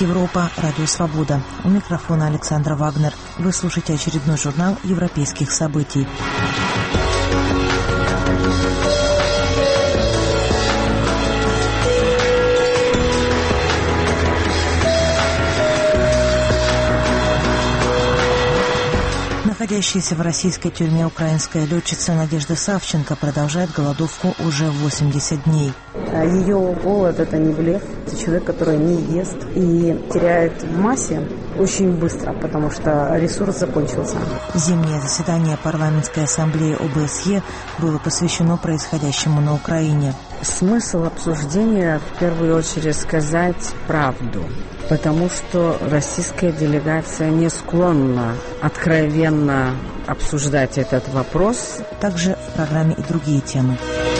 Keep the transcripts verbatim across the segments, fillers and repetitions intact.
Европа, Радио Свобода. У микрофона Александра Вагнер. Вы слушаете очередной журнал европейских событий. Находящаяся в российской тюрьме украинская летчица Надежда Савченко продолжает голодовку уже восемьдесят дней. Ее голод – это не блеф. Это человек, который не ест и теряет в массе очень быстро, потому что ресурс закончился. Зимнее заседание парламентской ассамблеи О Бэ Эс Е было посвящено происходящему на Украине. Смысл обсуждения в первую очередь сказать правду, потому что российская делегация не склонна откровенно обсуждать этот вопрос. Также в программе и другие темы.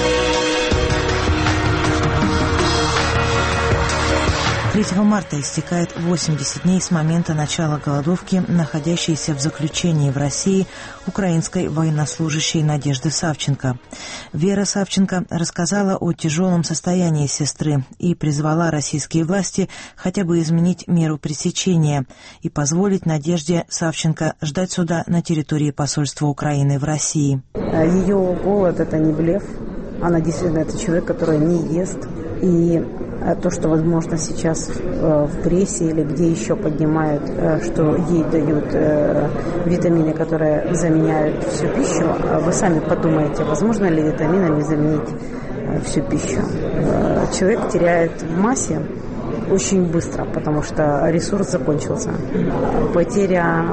третьего марта истекает восемьдесят дней с момента начала голодовки, находящейся в заключении в России украинской военнослужащей Надежды Савченко. Вера Савченко рассказала о тяжелом состоянии сестры и призвала российские власти хотя бы изменить меру пресечения и позволить Надежде Савченко ждать суда на территории посольства Украины в России. Ее голод – это не блеф. Она действительно это человек, который не ест. И то, что, возможно, сейчас в прессе или где еще поднимают, что ей дают витамины, которые заменяют всю пищу, вы сами подумайте, возможно ли витаминами заменить всю пищу. Человек теряет в массе очень быстро, потому что ресурс закончился. Потеря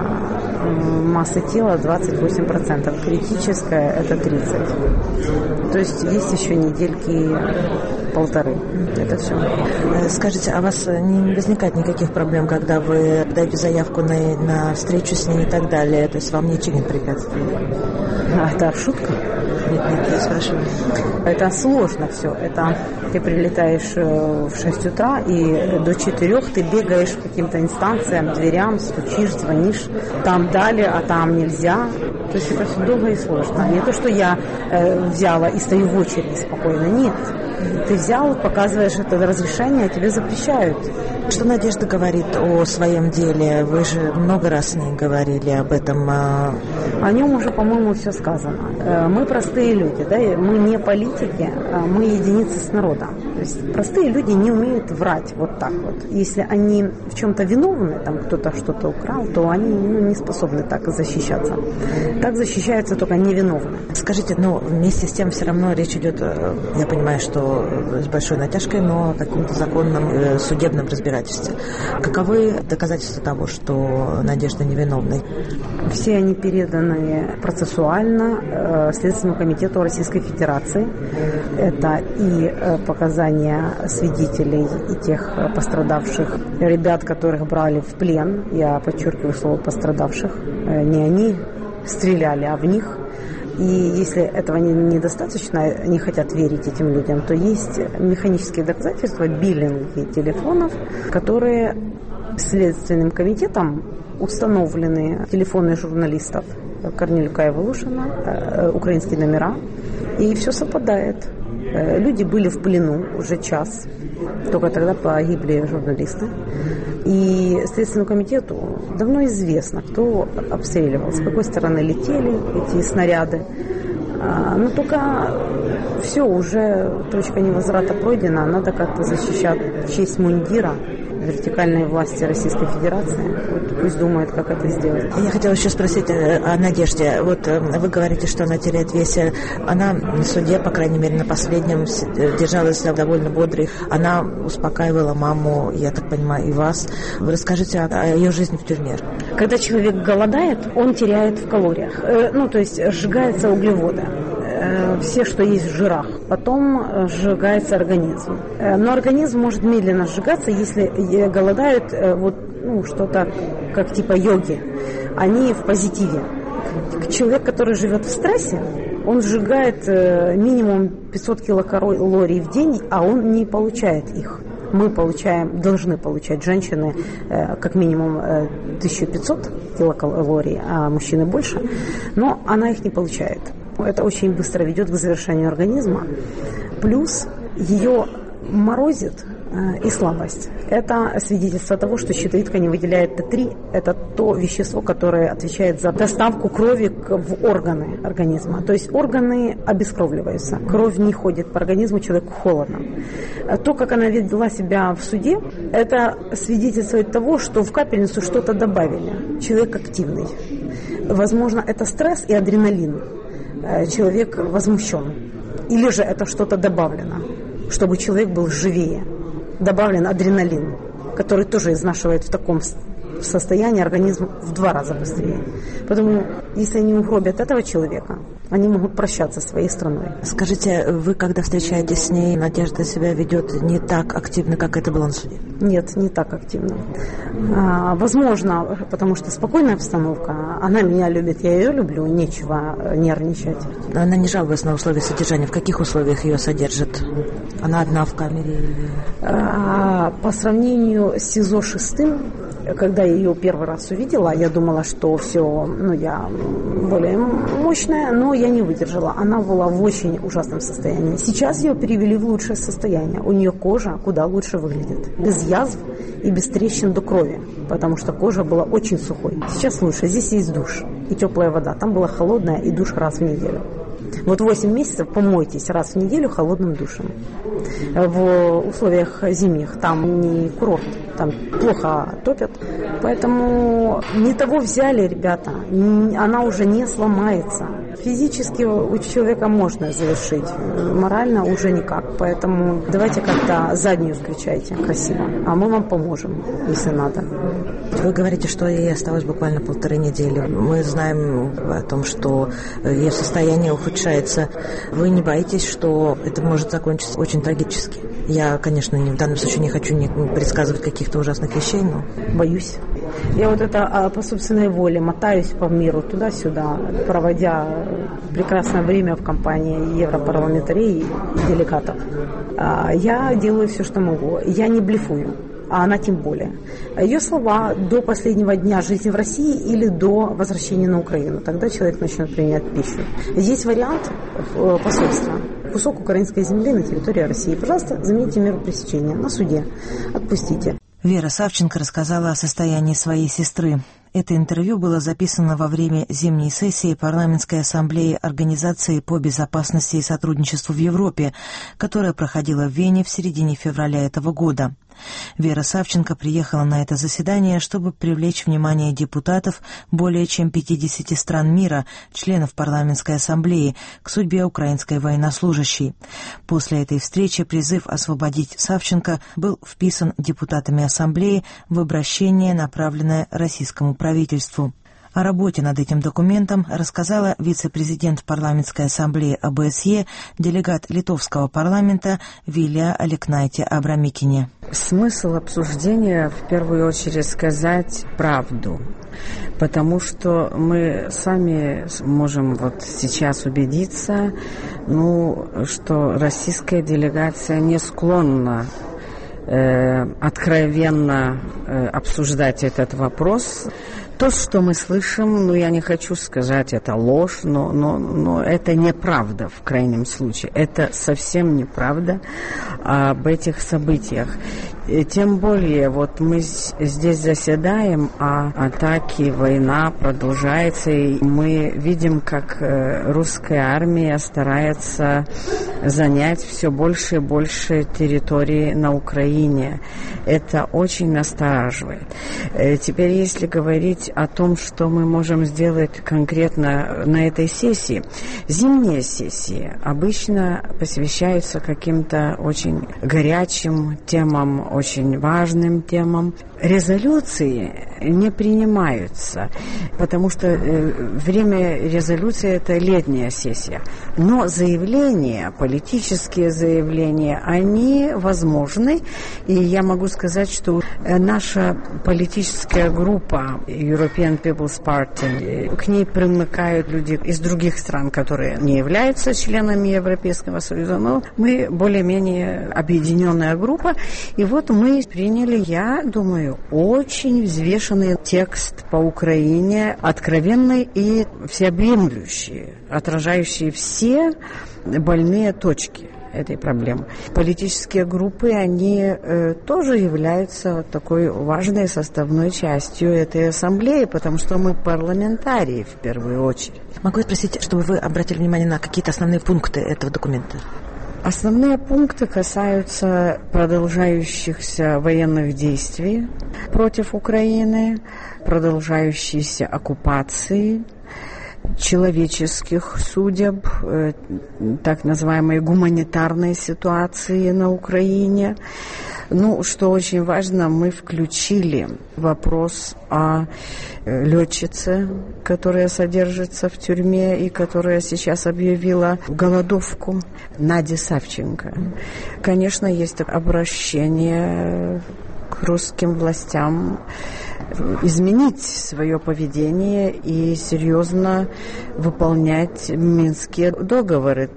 массы тела двадцать восемь процентов, критическая это тридцать процентов. То есть есть еще недельки полторы. Это все. Скажите, а у вас не возникает никаких проблем, когда вы даете заявку на, на встречу с ней и так далее? То есть вам ничего не препятствует? А, это шутка? Нет, нет, я спрашиваю. Это сложно все. Это ты прилетаешь в шесть утра и до четырех ты бегаешь по каким-то инстанциям, дверям, стучишь, звонишь. Там дали, а там нельзя. То есть это все долго и сложно. Не то, что я э, взяла и стою в очереди спокойно. Нет. Ты взял, показываешь это разрешение, а тебе запрещают. Что Надежда говорит о своем деле? Вы же много раз с ней говорили об этом. О нем уже, по-моему, все сказано. Мы простые люди, да, мы не политики, мы единицы с народом. То есть простые люди не умеют врать вот так вот. Если они в чем-то виновны, там кто-то что-то украл, то они ну, не способны так защищаться. Так защищаются только невиновные. Скажите, но вместе с тем все равно речь идет, я понимаю, что с большой натяжкой, но о каком-то законном судебном разбирательстве. Каковы доказательства того, что Надежда невиновна? Все они переданы процессуально э, Следственному комитету Российской Федерации. Это и э, показания свидетелей и тех э, пострадавших ребят, которых брали в плен. Я подчеркиваю слово пострадавших. Э, не они стреляли, а в них. И если этого недостаточно, не хотят верить этим людям, то есть механические доказательства, биллинги телефонов, которые Следственным комитетом установлены, телефоны журналистов Корнелюка и Волошина, украинские номера, и все совпадает. Люди были в плену уже час, только тогда погибли журналисты. И Следственному комитету давно известно, кто обстреливал, с какой стороны летели эти снаряды. Но только все, уже точка невозврата пройдена, надо как-то защищать честь мундира вертикальной власти Российской Федерации. Вот пусть думают, как это сделать. Я хотела еще спросить о Надежде. Вот вы говорите, что она теряет вес. Она на суде, по крайней мере, на последнем держалась довольно бодрой. Она успокаивала маму, я так понимаю, и вас. Вы расскажите о ее жизни в тюрьме. Когда человек голодает, он теряет в калориях. Ну, то есть сжигаются углеводы. Все, что есть в жирах. Потом сжигается организм. Но организм может медленно сжигаться, если голодают вот, ну, что-то как типа йоги. Они в позитиве. Человек, который живет в стрессе, он сжигает минимум пятьсот килокалорий в день, а он не получает их. Мы получаем, должны получать, женщины, как минимум тысяча пятьсот килокалорий, а мужчины больше, но она их не получает. Это очень быстро ведет к завершению организма. Плюс ее морозит и слабость. Это свидетельство того, что щитовидка не выделяет Т три. Это то вещество, которое отвечает за доставку крови в органы организма. То есть органы обескровливаются. Кровь не ходит по организму, человеку холодно. То, как она вела себя в суде, это свидетельствует того, что в капельницу что-то добавили. Человек активный. Возможно, это стресс и адреналин. Человек возмущен. Или же это что-то добавлено, чтобы человек был живее. Добавлен адреналин, который тоже изнашивает в таком состоянии организм в два раза быстрее. Поэтому, если они угробят этого человека, они могут прощаться со своей страной. Скажите, вы, когда встречаетесь с ней, Надежда себя ведет не так активно, как это было на суде? Нет, не так активно. А, возможно, потому что спокойная обстановка. Она меня любит, я ее люблю, нечего нервничать. Она не жалуется на условия содержания. В каких условиях ее содержат? Она одна в камере? А, по сравнению с СИЗО шестым, когда я ее первый раз увидела, я думала, что все, ну, я более мощная, но я не выдержала. Она была в очень ужасном состоянии. Сейчас ее перевели в лучшее состояние. У нее кожа куда лучше выглядит. Без язв и без трещин до крови, потому что кожа была очень сухой. Сейчас лучше. Здесь есть душ и теплая вода. Там была холодная и душ раз в неделю. Вот восемь месяцев помойтесь раз в неделю холодным душем. В условиях зимних там не курорт, там плохо топят. Поэтому не того взяли, ребята. Она уже не сломается. Физически у человека можно завершить, морально уже никак. Поэтому давайте как-то заднюю включайте красиво, а мы вам поможем, если надо. Вы говорите, что ей осталось буквально полторы недели. Мы знаем о том, что ее состояние ухудшается. Вы не боитесь, что это может закончиться очень трагически? Я, конечно, в данном случае не хочу не предсказывать каких-то ужасных вещей, но... Боюсь. Я вот это по собственной воле мотаюсь по миру туда-сюда, проводя прекрасное время в компании европарламентариев и делегатов. Я делаю все, что могу. Я не блефую, а она тем более. Ее слова до последнего дня жизни в России или до возвращения на Украину. Тогда человек начнет принимать пищу. Есть вариант посольства. Кусок украинской земли на территории России. Пожалуйста, замените меру пресечения на суде. Отпустите. Вера Савченко рассказала о состоянии своей сестры. Это интервью было записано во время зимней сессии Парламентской ассамблеи Организации по безопасности и сотрудничеству в Европе, которая проходила в Вене в середине февраля этого года. Вера Савченко приехала на это заседание, чтобы привлечь внимание депутатов более чем пятидесяти стран мира, членов парламентской ассамблеи, к судьбе украинской военнослужащей. После этой встречи призыв освободить Савченко был вписан депутатами ассамблеи в обращение, направленное российскому правительству. О работе над этим документом рассказала вице-президент парламентской ассамблеи А Бэ Эс Е, делегат литовского парламента Вилия Аликнайте Абрамикине. Смысл обсуждения в первую очередь сказать правду, потому что мы сами можем вот сейчас убедиться, ну, что российская делегация не склонна э, откровенно э, обсуждать этот вопрос. То, что мы слышим, ну, я не хочу сказать, это ложь, но, но, но это неправда в крайнем случае. Это совсем неправда об этих событиях. И тем более, вот мы здесь заседаем, а атаки, война продолжается, и мы видим, как русская армия старается занять все больше и больше территории на Украине. Это очень настораживает. Теперь, если говорить о том, что мы можем сделать конкретно на этой сессии, зимние сессии обычно посвящаются каким-то очень горячим темам, очень важным темам. Резолюции не принимаются, потому что время резолюции – это летняя сессия. Но заявления, политические заявления, они возможны. И я могу сказать, что наша политическая группа European People's Party, к ней примыкают люди из других стран, которые не являются членами Европейского Союза, но мы более-менее объединенная группа. И вот мы приняли, я думаю, очень взвешенный текст по Украине, откровенный и всеобъемлющий, отражающий все больные точки. этой проблемы. Политические группы, они э, тоже являются такой важной составной частью этой ассамблеи, потому что мы парламентарии в первую очередь. Могу я спросить, чтобы вы обратили внимание на какие-то основные пункты этого документа? Основные пункты касаются продолжающихся военных действий против Украины, продолжающейся оккупации, человеческих судеб, э, так называемой гуманитарной ситуации на Украине. Ну, что очень важно, мы включили вопрос о летчице, которая содержится в тюрьме и которая сейчас объявила голодовку, Наде Савченко. Конечно, есть обращение к русским властям изменить свое поведение и серьезно выполнять Минские договоры,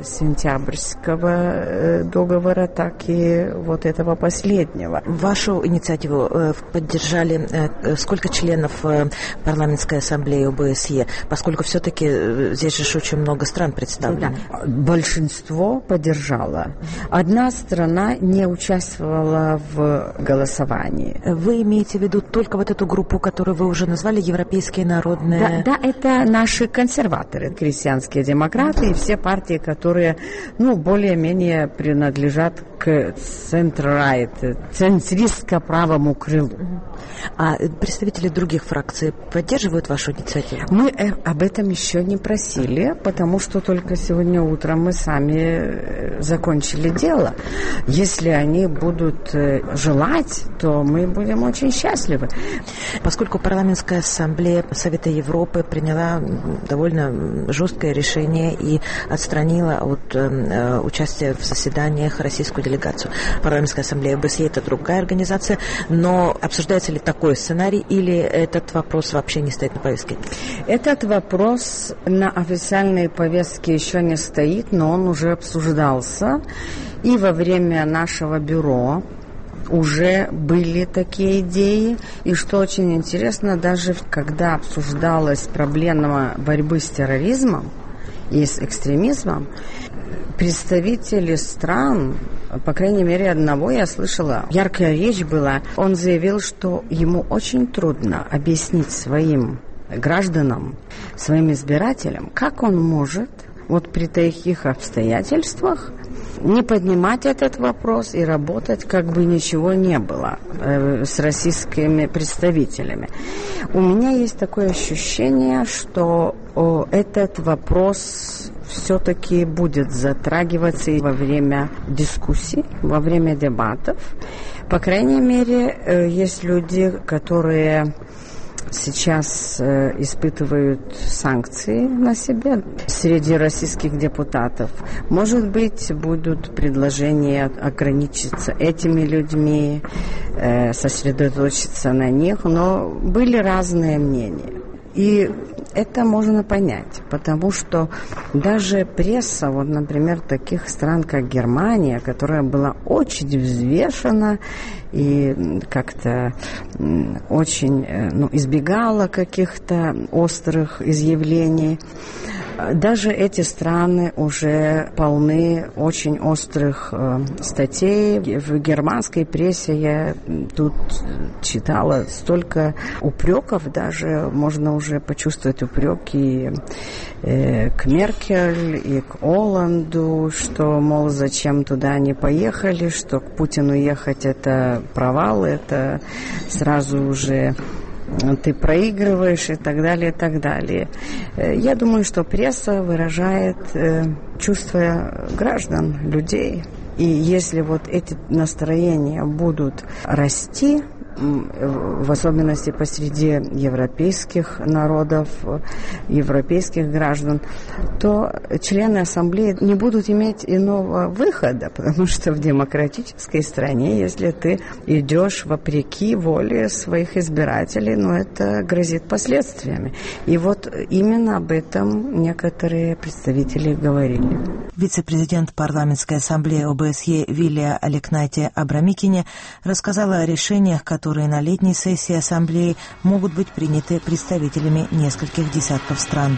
сентябрьского договора, так и вот этого последнего. Вашу инициативу поддержали сколько членов парламентской ассамблеи ОБСЕ, поскольку все-таки здесь же очень много стран представлено? Да. Большинство поддержало. Одна страна не участвовала в голосовании. Вы имеете в виду только вот эту группу, которую вы уже назвали, Европейские народные... Да, да, это наши консерваторы, крестьянские демократы и все партии, которые, ну, более-менее принадлежат к центр-райт, центристско-правому крылу. А представители других фракций поддерживают вашу инициативу? Мы об этом еще не просили, потому что только сегодня утром мы сами закончили дело. Если они будут желать, то мы будем очень счастливы. Поскольку парламентская ассамблея Совета Европы приняла довольно жесткое решение и отстранила от э, участия в заседаниях российскую делегацию. Парламентская ассамблея ОБСЕ — это другая организация, но обсуждается ли такой сценарий или этот вопрос вообще не стоит на повестке? Этот вопрос на официальной повестке еще не стоит, но он уже обсуждался. И во время нашего бюро уже были такие идеи. И что очень интересно, даже когда обсуждалась проблема борьбы с терроризмом и с экстремизмом, представители стран, по крайней мере одного я слышала, яркая речь была, он заявил, что ему очень трудно объяснить своим гражданам, своим избирателям, как он может вот при таких обстоятельствах не поднимать этот вопрос и работать, как бы ничего не было э, с российскими представителями. У меня есть такое ощущение, что о, этот вопрос все-таки будет затрагиваться и во время дискуссий, во время дебатов. По крайней мере, э, есть люди, которые сейчас э, испытывают санкции на себе среди российских депутатов. Может быть, будут предложения ограничиться этими людьми, э, сосредоточиться на них, но были разные мнения. И это можно понять, потому что даже пресса, вот, например, таких стран, как Германия, которая была очень взвешена и как-то очень, ну, избегала каких-то острых изъявлений, даже эти страны уже полны очень острых э, статей. В германской прессе я тут читала столько упреков, даже можно уже почувствовать упреки э, к Меркель и к Оланду, что, мол, зачем туда они поехали, что к Путину ехать — это провал, это сразу уже ты проигрываешь и так далее, и так далее. Я думаю, что пресса выражает э, чувства граждан, людей. И если вот эти настроения будут расти, в особенности посреди европейских народов, европейских граждан, то члены ассамблеи не будут иметь иного выхода, потому что в демократической стране, если ты идешь вопреки воле своих избирателей, ну, это грозит последствиями. И вот именно об этом некоторые представители говорили. Вице-президент парламентской ассамблеи ОБСЕ Вилия Алекнайте-Абрамикине рассказала о решениях, которые на летней сессии ассамблеи могут быть приняты представителями нескольких десятков стран.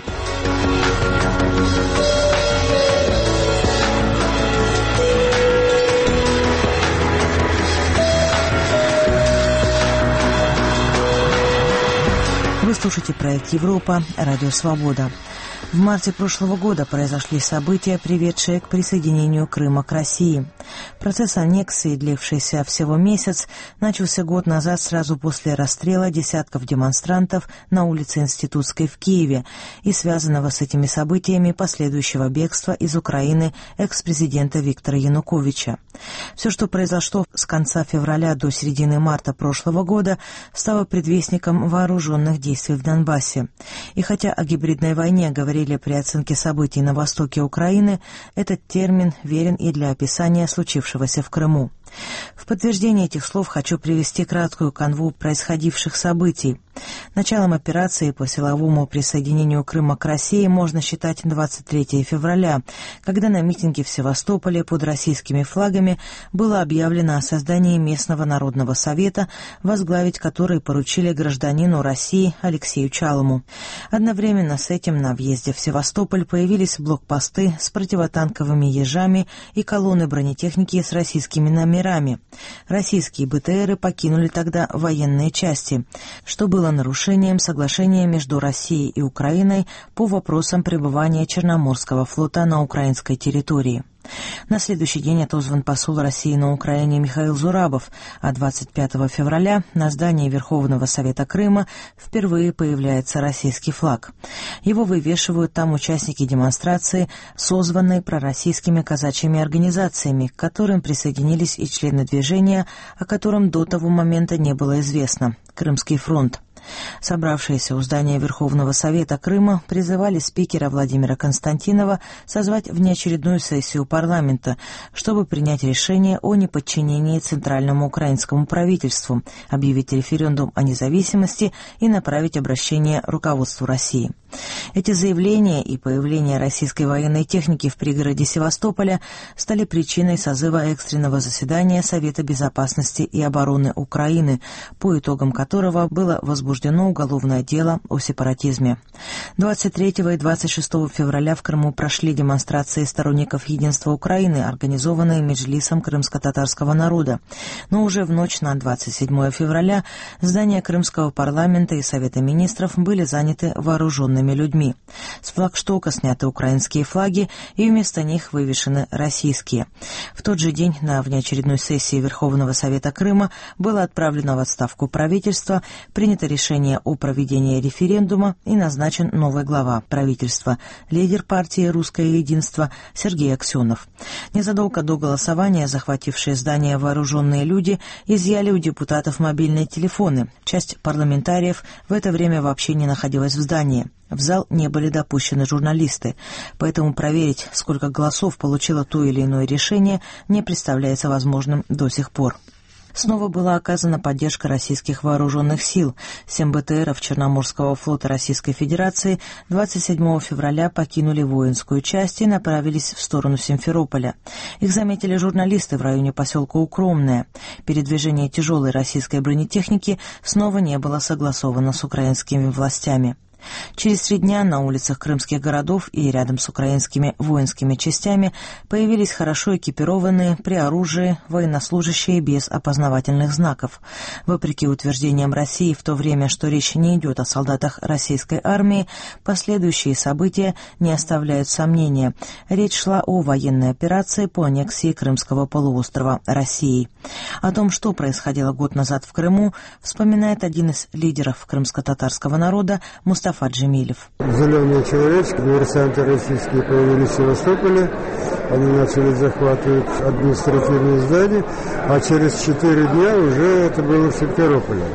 слушаете проект «Европа», Радио Свобода. В марте прошлого года произошли события, приведшие к присоединению Крыма к России. Процесс аннексии, длившийся всего месяц, начался год назад сразу после расстрела десятков демонстрантов на улице Институтской в Киеве и связанного с этими событиями последующего бегства из Украины экс-президента Виктора Януковича. Все, что произошло с конца февраля до середины марта прошлого года, стало предвестником вооруженных действий в Донбассе. И хотя о гибридной войне говорили при оценке событий на востоке Украины, этот термин верен и для описания случившегося в Крыму. В подтверждение этих слов хочу привести краткую канву происходивших событий. Началом операции по силовому присоединению Крыма к России можно считать двадцать третьего февраля, когда на митинге в Севастополе под российскими флагами было объявлено о создании местного народного совета, возглавить который поручили гражданину России Алексею Чалому. Одновременно с этим на въезде в Севастополь появились блокпосты с противотанковыми ежами и колонны бронетехники с российскими номерами. Российские БТРы покинули тогда военные части, что было нарушением соглашения между Россией и Украиной по вопросам пребывания Черноморского флота на украинской территории. На следующий день отозван посол России на Украине Михаил Зурабов, а двадцать пятого февраля на здании Верховного Совета Крыма впервые появляется российский флаг. Его вывешивают там участники демонстрации, созванной пророссийскими казачьими организациями, к которым присоединились и члены движения, о котором до того момента не было известно – Крымский фронт. Собравшиеся у здания Верховного Совета Крыма призывали спикера Владимира Константинова созвать внеочередную сессию парламента, чтобы принять решение о неподчинении Центральному украинскому правительству, объявить референдум о независимости и направить обращение руководству России. Эти заявления и появление российской военной техники в пригороде Севастополя стали причиной созыва экстренного заседания Совета безопасности и обороны Украины, по итогам которого было возбуждено уголовное дело о сепаратизме. двадцать третьего и двадцать шестого февраля в Крыму прошли демонстрации сторонников единства Украины, организованные Меджлисом крымско-татарского народа. Но уже в ночь на двадцать седьмое февраля здания Крымского парламента и Совета министров были заняты вооруженными людьми. С флагштока сняты украинские флаги, и вместо них вывешены российские. В тот же день на внеочередной сессии Верховного Совета Крыма было отправлено в отставку правительство, принято решение о проведении референдума и назначен новый глава правительства, лидер партии «Русское единство» Сергей Аксенов. Незадолго до голосования захватившие здание вооруженные люди изъяли у депутатов мобильные телефоны. Часть парламентариев в это время вообще не находилась в здании. В зал не были допущены журналисты, поэтому проверить, сколько голосов получило то или иное решение, не представляется возможным до сих пор. Снова была оказана поддержка российских вооруженных сил. Семь БТРов Черноморского флота Российской Федерации двадцать седьмого февраля покинули воинскую часть и направились в сторону Симферополя. Их заметили журналисты в районе поселка Укромное. Передвижение тяжелой российской бронетехники снова не было согласовано с украинскими властями. Через три дня на улицах крымских городов и рядом с украинскими воинскими частями появились хорошо экипированные, при оружии, военнослужащие без опознавательных знаков. Вопреки утверждениям России в то время, что речь не идет о солдатах российской армии, последующие события не оставляют сомнения. Речь шла о военной операции по аннексии Крымского полуострова Россией. О том, что происходило год назад в Крыму, вспоминает один из лидеров крымско-татарского народа Мустафа Джемилев. Зеленые человечки, диверсанты российские, появились в Севастополе. Они начали захватывать административные здания, а через четыре дня уже это было в Симферополе.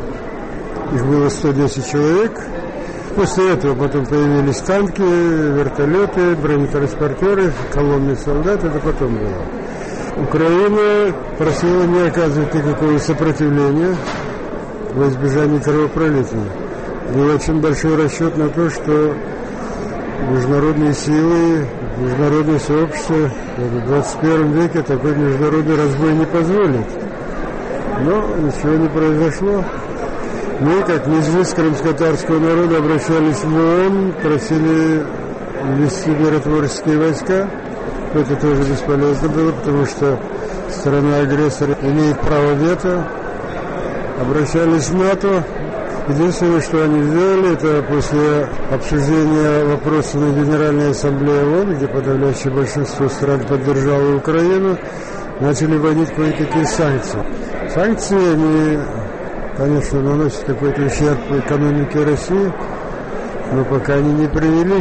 Их было сто десять человек. После этого потом появились танки, вертолеты, бронетранспортеры, колонны солдат. Это потом было. Украина просила не оказывать никакого сопротивления во избежание кровопролития. Был очень большой расчет на то, что международные силы, международное сообщество в двадцать первом веке такой международный разбой не позволит. Но ничего не произошло. Мы, как Меджлис крымско-татарского народа, обращались в ООН, просили ввести миротворческие войска. Это тоже бесполезно было, потому что страна-агрессор имеет право вето. Обращались в НАТО. Единственное, что они сделали, это после обсуждения вопроса на Генеральной Ассамблее ООН, где подавляющее большинство стран поддержало Украину, начали вводить кое-какие санкции. Санкции, они, конечно, наносят какой-то ущерб экономике России, но пока они не привели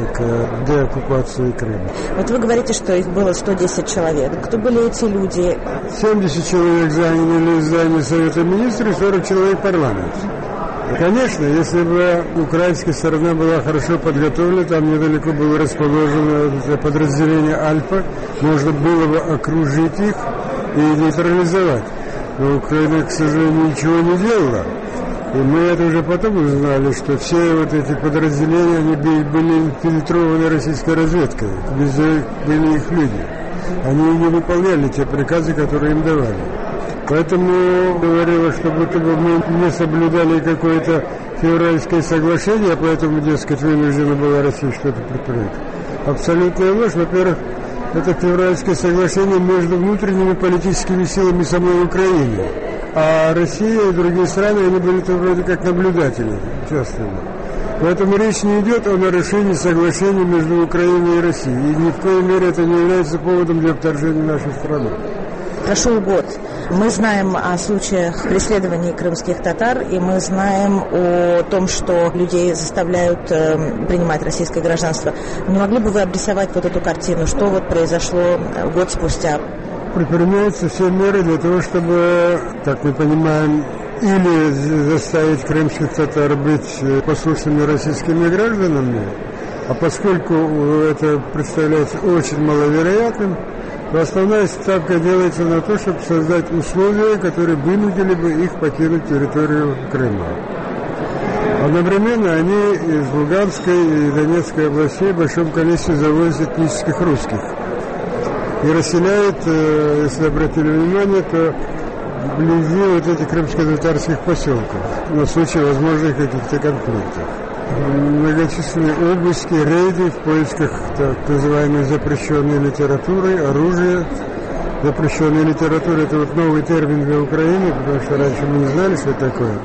к деоккупации Крыма. Вот вы говорите, что их было сто десять человек. Кто были эти люди? семьдесят человек заняли здание Совета Министров и сорок человек парламента. Конечно, если бы украинская сторона была хорошо подготовлена, там недалеко было расположено подразделение «Альфа», можно было бы окружить их и нейтрализовать. Но Украина, к сожалению, ничего не делала. И мы это уже потом узнали, что все вот эти подразделения, они были инфильтрованы российской разведкой, везде были их люди. Они не выполняли те приказы, которые им давали. Поэтому говорила, что будто бы мы не соблюдали какое-то февральское соглашение, а поэтому, дескать, вынуждена была Россия что-то предпринять. Абсолютная ложь. Во-первых, это февральское соглашение между внутренними политическими силами самой Украины. А Россия и другие страны, они были там вроде как наблюдатели, участвовали. Поэтому речь не идет о нарушении соглашения между Украиной и Россией. И ни в коей мере это не является поводом для вторжения нашей страны. Прошел год. Мы знаем о случаях преследований крымских татар, и мы знаем о том, что людей заставляют э, принимать российское гражданство. Не могли бы вы обрисовать вот эту картину, что вот произошло год спустя? Предпринимаются все меры для того, чтобы, как мы понимаем, или заставить крымских татар быть послушными российскими гражданами, а поскольку это представляется очень маловероятным, то основная ставка делается на то, чтобы создать условия, которые вынудили бы их покинуть территорию Крыма. Одновременно они из Луганской и Донецкой областей в большом количестве завозят этнических русских и расселяют, если обратили внимание, то вблизи вот этих крымско-татарских поселков на случай возможных каких-то конфликтов. Многочисленные обыски, рейды в поисках так называемой запрещенной литературы, оружия. Запрещенная литература – это вот новый термин для Украины, потому что раньше мы не знали, что это такое.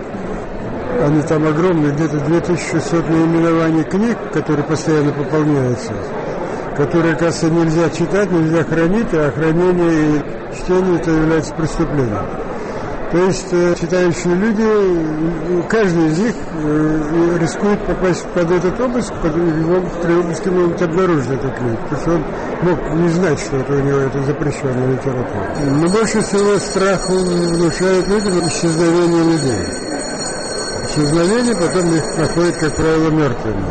Они там огромные, где-то две тысячи шестьсот наименований книг, которые постоянно пополняются, которые, оказывается, нельзя читать, нельзя хранить, а хранение и чтение – это является преступлением. То есть э, читающие люди, каждый из них э, рискует попасть под этот обыск, его при обыске могут обнаружить эту книгу, потому что он мог не знать, что это у него это запрещенная литература. Но больше всего страх внушает людям исчезновение людей. Исчезновение, потом их находят, как правило, мертвыми.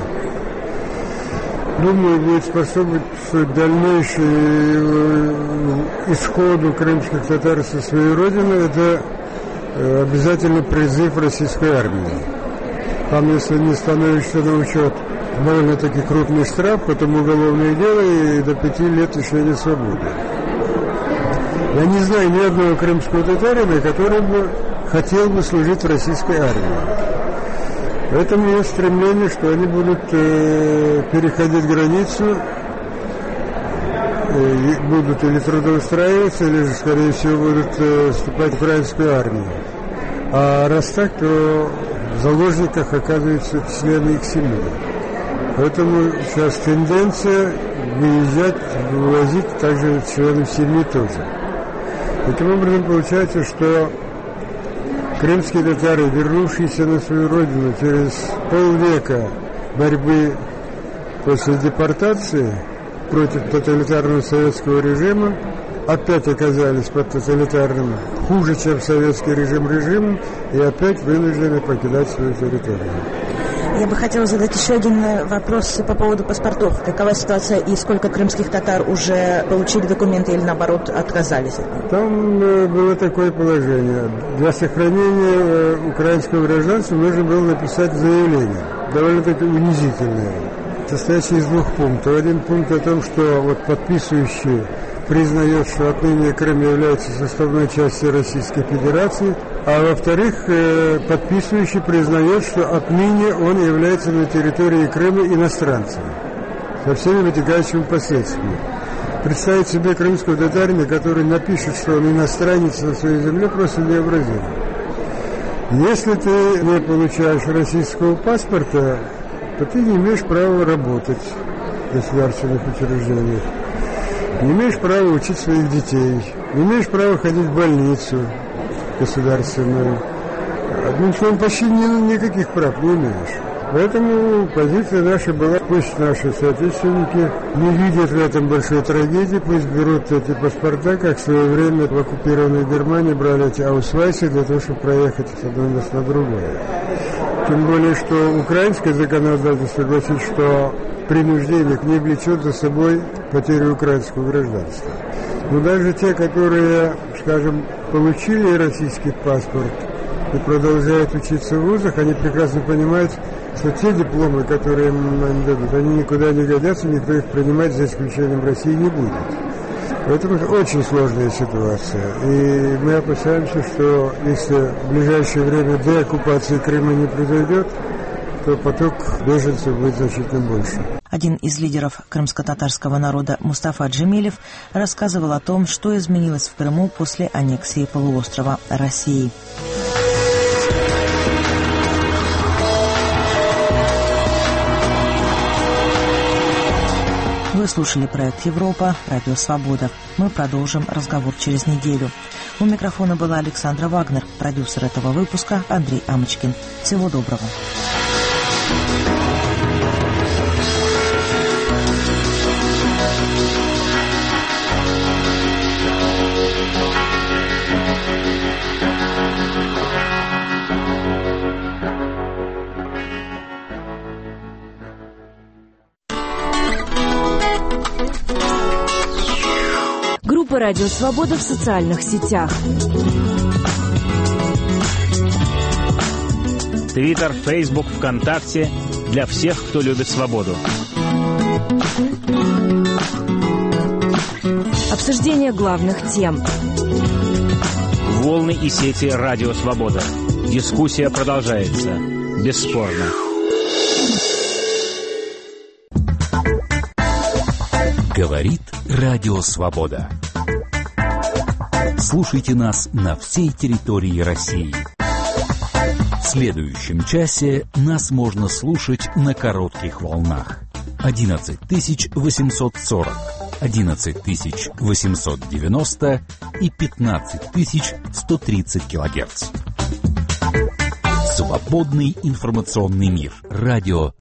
Думаю, будет способствовать дальнейшему исходу крымских татар со своей родины, это обязательно призыв российской армии. Там, если не становишься на учет, довольно-таки крупный штраф, потом уголовное дело и до пяти лет лишения свободы. Я не знаю ни одного крымского татарина, который бы хотел бы служить в российской армии. Поэтому есть стремление, что они будут э, переходить границу, э, будут или трудоустраиваться, или же, скорее всего, будут э, вступать в украинскую армию. А раз так, то в заложниках оказываются члены их семьи. Поэтому сейчас тенденция выезжать, вывозить также членов семьи тоже. Таким образом, получается, что крымские татары, вернувшиеся на свою родину через полвека борьбы после депортации против тоталитарного советского режима, опять оказались под тоталитарным, хуже, чем советский режим, режимом, и опять вынуждены покидать свою территорию. Я бы хотела задать еще один вопрос по поводу паспортов. Какова ситуация и сколько крымских татар уже получили документы или, наоборот, отказались от них? Там э, было такое положение. Для сохранения э, украинского гражданства нужно было написать заявление, довольно-таки унизительное, состоящее из двух пунктов. Один пункт о том, что вот подписывающий признает, что отныне Крым является составной частью Российской Федерации, а во-вторых, подписывающий признает, что отныне он является на территории Крыма иностранцем, со всеми вытекающими последствиями. Представить себе крымского татарина, который напишет, что он иностранец на своей земле, просто невообразимо. Если ты не получаешь российского паспорта, то ты не имеешь права работать в государственных учреждениях, не имеешь права учить своих детей, не имеешь права ходить в больницу государственную. Одним словом, почти ни, никаких прав не имеешь. Поэтому позиция наша была, пусть наши соотечественники не видят в этом большой трагедии, пусть берут эти паспорта, как в свое время в оккупированной Германии брали эти аусвайсы для того, чтобы проехать с одного места на другое. Тем более, что украинское законодательство гласит, что принуждение не влечет за собой потерю украинского гражданства. Но даже те, которые, скажем, получили российский паспорт и продолжают учиться в вузах, они прекрасно понимают, что те дипломы, которые им дадут, они никуда не годятся, никто их принимать за исключением России не будет. Поэтому это очень сложная ситуация. И мы опасаемся, что если в ближайшее время деоккупации Крыма не произойдет, то поток беженцев будет значительно больше. Один из лидеров крымско-татарского народа Мустафа Джемилев рассказывал о том, что изменилось в Крыму после аннексии полуострова России. Вы слушали проект «Европа», радио «Свобода». Мы продолжим разговор через неделю. У микрофона была Александра Вагнер, продюсер этого выпуска Андрей Амочкин. Всего доброго. Группа «Радио Свобода» в социальных сетях. Твиттер, Фейсбук, ВКонтакте. Для всех, кто любит свободу. Обсуждение главных тем. Волны и сети «Радио Свобода». Дискуссия продолжается. Бесспорно. Говорит Радио Свобода. Слушайте нас на всей территории России. В следующем часе нас можно слушать на коротких волнах. одиннадцать тысяч восемьсот сорок, одиннадцать тысяч восемьсот девяносто и пятнадцать тысяч сто тридцать килогерц. Свободный информационный мир. Радио